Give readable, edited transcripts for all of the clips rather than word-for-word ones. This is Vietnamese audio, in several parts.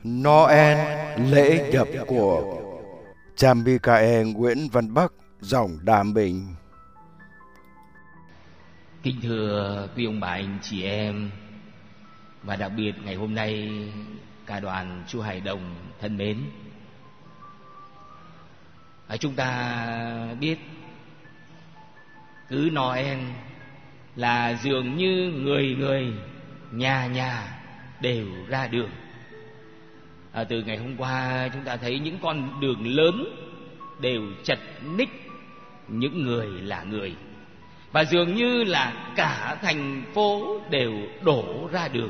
Noel lễ nhập cuộc. Cha Michael Nguyễn Văn Bắc, giọng Đàm Bình. Kính thưa quý ông bà anh chị em, và đặc biệt ngày hôm nay cả đoàn Chúa Hải Đồng thân mến, chúng ta biết cứ Noel là dường như người người nhà nhà đều ra đường. Từ ngày hôm qua chúng ta thấy những con đường lớn đều chật ních những người là người, và dường như là cả thành phố đều đổ ra đường.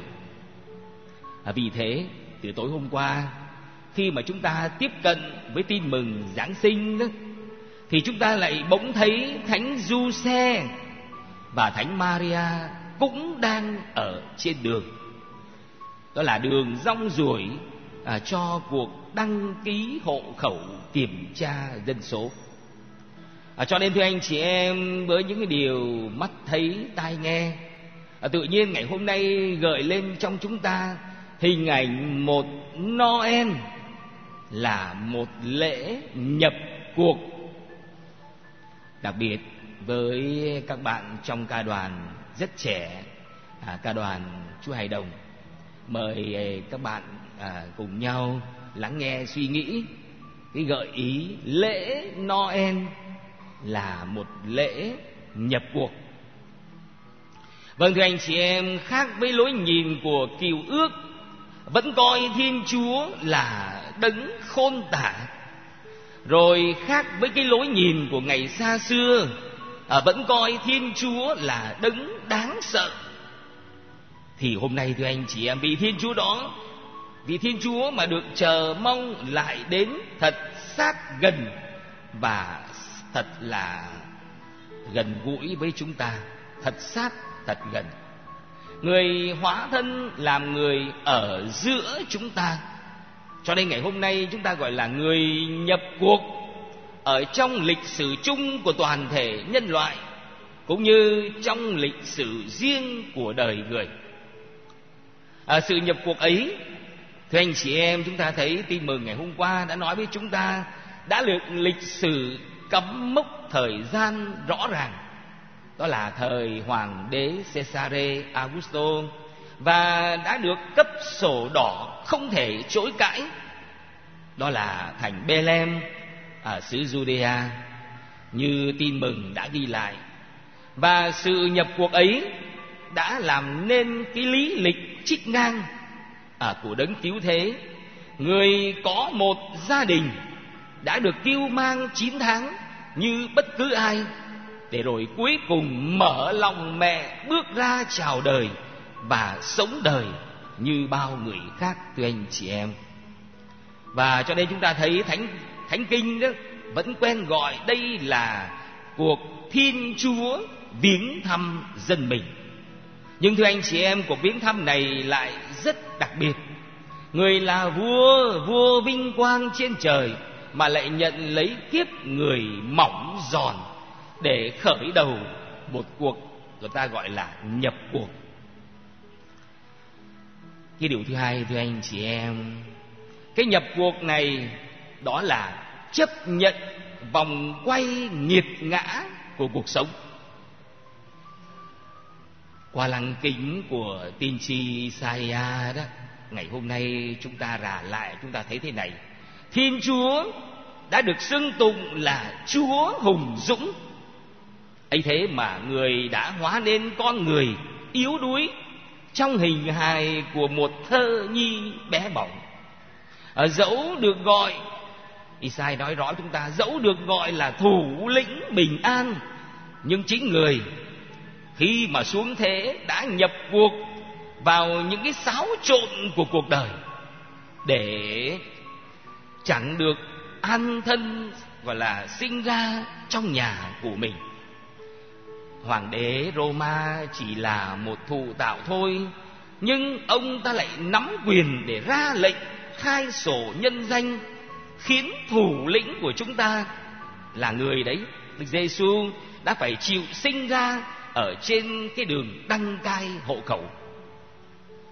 Vì thế từ tối hôm qua, khi mà chúng ta tiếp cận với tin mừng Giáng sinh đó, thì chúng ta lại bỗng thấy Thánh Giuse và Thánh Maria cũng đang ở trên đường. Đó là đường rong ruổi cho cuộc đăng ký hộ khẩu kiểm tra dân số. Cho nên thưa anh chị em, với những cái điều mắt thấy tai nghe, tự nhiên ngày hôm nay gợi lên trong chúng ta hình ảnh một Noel là một lễ nhập cuộc. Đặc biệt với các bạn trong ca đoàn rất trẻ, ca đoàn Chúa Hải Đồng, mời các bạn cùng nhau lắng nghe suy nghĩ cái gợi ý lễ Noel là một lễ nhập cuộc. Vâng thưa anh chị em, khác với lối nhìn của Cựu Ước vẫn coi Thiên Chúa là đấng khôn tả, rồi khác với cái lối nhìn của ngày xa xưa vẫn coi Thiên Chúa là đấng đáng sợ, thì hôm nay thưa anh chị em, vì Thiên Chúa đó, vì Thiên Chúa mà được chờ mong lại đến thật sát gần và thật là gần gũi với chúng ta, thật sát, thật gần. Người hóa thân làm người ở giữa chúng ta. Cho nên ngày hôm nay chúng ta gọi là người nhập cuộc ở trong lịch sử chung của toàn thể nhân loại, cũng như trong lịch sử riêng của đời người. Sự nhập cuộc ấy, thưa anh chị em, chúng ta thấy tin mừng ngày hôm qua đã nói với chúng ta đã được lịch sử cắm mốc thời gian rõ ràng. Đó là thời Hoàng đế Caesare Augusto, và đã được cấp sổ đỏ không thể chối cãi. Đó là thành Bethlehem ở xứ Judea, như tin mừng đã ghi lại. Và sự nhập cuộc ấy đã làm nên cái lý lịch trích ngang của đấng cứu thế. Người có một gia đình đã được cưu mang 9 tháng như bất cứ ai, để rồi cuối cùng mở lòng mẹ bước ra chào đời và sống đời như bao người khác, thưa anh chị em. Và cho nên chúng ta thấy Thánh Kinh đó vẫn quen gọi đây là cuộc Thiên Chúa viếng thăm dân mình. Nhưng thưa anh chị em, cuộc viếng thăm này lại rất đặc biệt. Người là vua vinh quang trên trời mà lại nhận lấy kiếp người mỏng giòn để khởi đầu một cuộc người ta gọi là nhập cuộc. Cái điều thứ hai, thưa anh chị em, cái nhập cuộc này đó là chấp nhận vòng quay nghiệt ngã của cuộc sống. Qua lăng kính của tiên tri Isaiah đó, ngày hôm nay chúng ta rà lại, chúng ta thấy thế này: Thiên Chúa đã được xưng tụng là Chúa hùng dũng. ấy thế mà người đã hóa nên con người yếu đuối trong hình hài của một thơ nhi bé bỏng. Dẫu được gọi, Isaiah nói rõ chúng ta, dẫu được gọi là thủ lĩnh bình an, nhưng chính người khi mà xuống thế đã nhập cuộc vào những cái xáo trộn của cuộc đời, để chẳng được an thân gọi là sinh ra trong nhà của mình. Hoàng đế Roma chỉ là một thụ tạo thôi, nhưng ông ta lại nắm quyền để ra lệnh khai sổ nhân danh, khiến thủ lĩnh của chúng ta là người đấy, Đức Giêsu, đã phải chịu sinh ra ở trên cái đường đăng cai hộ khẩu.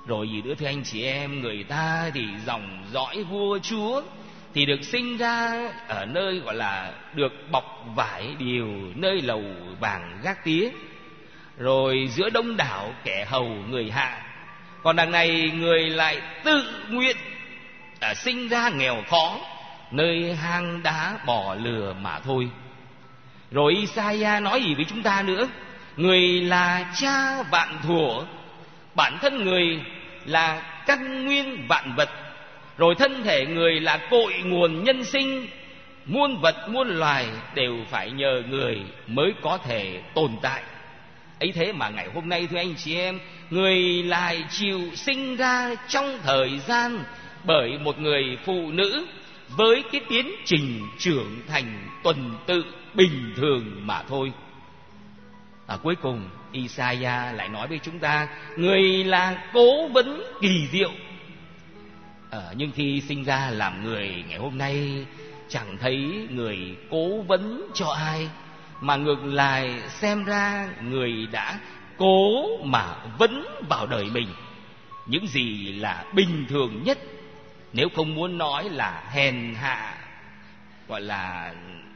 Rồi gì nữa thưa anh chị em, người ta thì dòng dõi vua chúa thì được sinh ra ở nơi gọi là được bọc vải điều, nơi lầu vàng gác tía, rồi giữa đông đảo kẻ hầu người hạ. Còn đằng này người lại tự nguyện sinh ra nghèo khó, nơi hang đá bò lừa mà thôi. Rồi Isaiah nói gì với chúng ta nữa? Người là cha vạn thuở, bản thân người là căn nguyên vạn vật, rồi thân thể người là cội nguồn nhân sinh. Muôn vật muôn loài đều phải nhờ người mới có thể tồn tại. Ấy thế mà ngày hôm nay thưa anh chị em, người lại chịu sinh ra trong thời gian bởi một người phụ nữ, với cái tiến trình trưởng thành tuần tự bình thường mà thôi. Cuối cùng Isaiah lại nói với chúng ta, người là cố vấn kỳ diệu. Nhưng khi sinh ra làm người ngày hôm nay, chẳng thấy người cố vấn cho ai, mà ngược lại xem ra người đã cố mà vấn vào đời mình những gì là bình thường nhất, nếu không muốn nói là hèn hạ, gọi là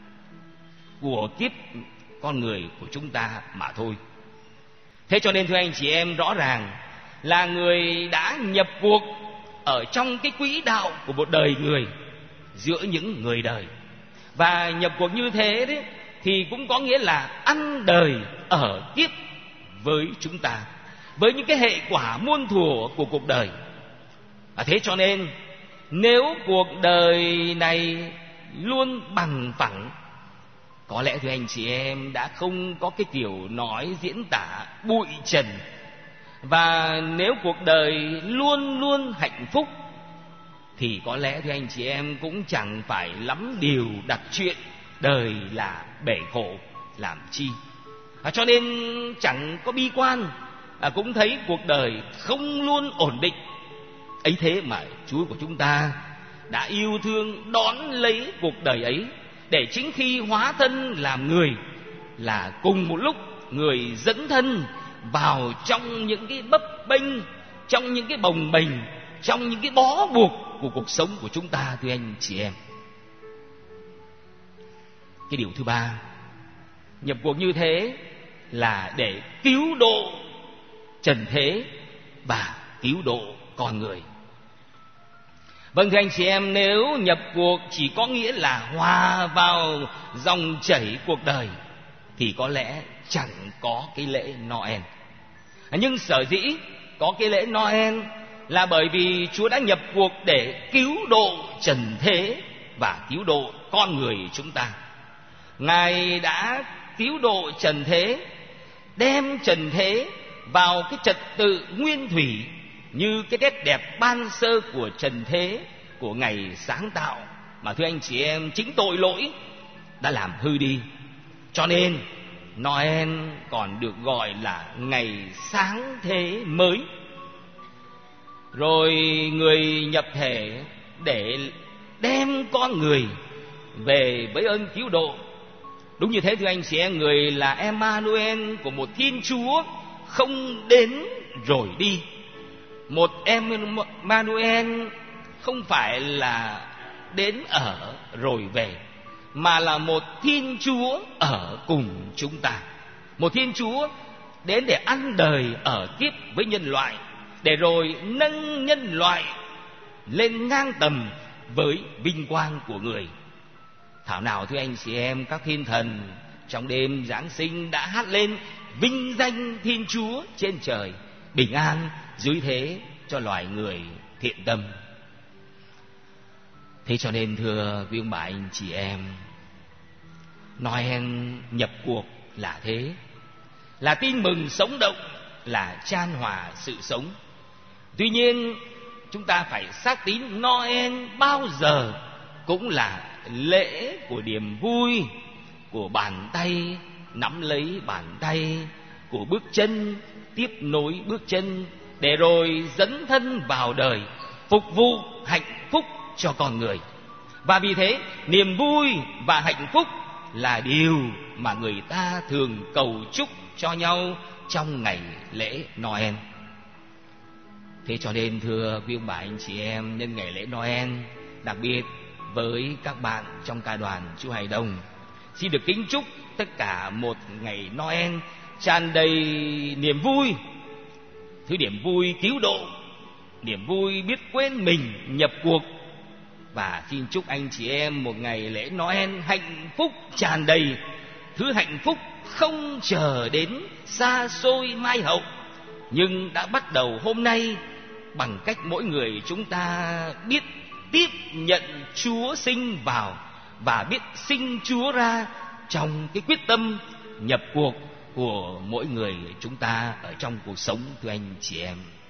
của kiếp con người của chúng ta mà thôi. Thế cho nên thưa anh chị em, rõ ràng là người đã nhập cuộc ở trong cái quỹ đạo của một đời người, giữa những người đời. Và nhập cuộc như thế đấy thì cũng có nghĩa là ăn đời ở tiếp với chúng ta, với những cái hệ quả muôn thuở của cuộc đời. Thế cho nên nếu cuộc đời này luôn bằng phẳng, có lẽ thưa anh chị em đã không có cái kiểu nói diễn tả bụi trần. Và nếu cuộc đời luôn luôn hạnh phúc, thì có lẽ thưa anh chị em cũng chẳng phải lắm điều đặt chuyện đời là bể khổ làm chi. Cho nên chẳng có bi quan, cũng thấy cuộc đời không luôn ổn định. Ấy thế mà Chúa của chúng ta đã yêu thương đón lấy cuộc đời ấy, để chính khi hóa thân làm người là cùng một lúc người dẫn thân vào trong những cái bấp bênh, trong những cái bồng bềnh, trong những cái bó buộc của cuộc sống của chúng ta thưa anh chị em. Cái điều thứ ba, nhập cuộc như thế là để cứu độ trần thế và cứu độ con người. Vâng thưa anh chị em, nếu nhập cuộc chỉ có nghĩa là hòa vào dòng chảy cuộc đời thì có lẽ chẳng có cái lễ Noel. Nhưng sở dĩ có cái lễ Noel là bởi vì Chúa đã nhập cuộc để cứu độ trần thế và cứu độ con người chúng ta. Ngài đã cứu độ trần thế, đem trần thế vào cái trật tự nguyên thủy, như cái nét đẹp ban sơ của trần thế, của ngày sáng tạo, mà thưa anh chị em, chính tội lỗi đã làm hư đi. Cho nên Noel còn được gọi là ngày sáng thế mới. Rồi người nhập thể để đem con người về với ơn cứu độ. Đúng như thế thưa anh chị em, người là Emmanuel của một Thiên Chúa không đến rồi đi. Một Emmanuel không phải là đến ở rồi về, mà là một Thiên Chúa ở cùng chúng ta. Một Thiên Chúa đến để ăn đời ở kiếp với nhân loại, để rồi nâng nhân loại lên ngang tầm với vinh quang của người. Thảo nào thưa anh chị em, các thiên thần trong đêm Giáng sinh đã hát lên vinh danh Thiên Chúa trên trời, bình an dưới thế cho loài người thiện tâm. Thế cho nên thưa quý ông bà anh chị em, Noel nhập cuộc là thế, là tin mừng sống động, là chan hòa sự sống. Tuy nhiên chúng ta phải xác tín Noel bao giờ cũng là lễ của niềm vui, của bàn tay nắm lấy bàn tay, của bước chân tiếp nối bước chân, để rồi dấn thân vào đời, phục vụ hạnh phúc cho con người. Và vì thế niềm vui và hạnh phúc là điều mà người ta thường cầu chúc cho nhau trong ngày lễ Noel. Thế cho nên thưa quý ông bà anh chị em, nhân ngày lễ Noel, đặc biệt với các bạn trong ca đoàn Chúa Hài Đồng, xin được kính chúc tất cả một ngày Noel tràn đầy niềm vui, thứ niềm vui cứu độ, niềm vui biết quên mình nhập cuộc. Và xin chúc anh chị em một ngày lễ Noel hạnh phúc tràn đầy, thứ hạnh phúc không chờ đến xa xôi mai hậu, nhưng đã bắt đầu hôm nay, bằng cách mỗi người chúng ta biết tiếp nhận Chúa sinh vào và biết sinh Chúa ra trong cái quyết tâm nhập cuộc của mỗi người chúng ta ở trong cuộc sống, thưa anh chị em.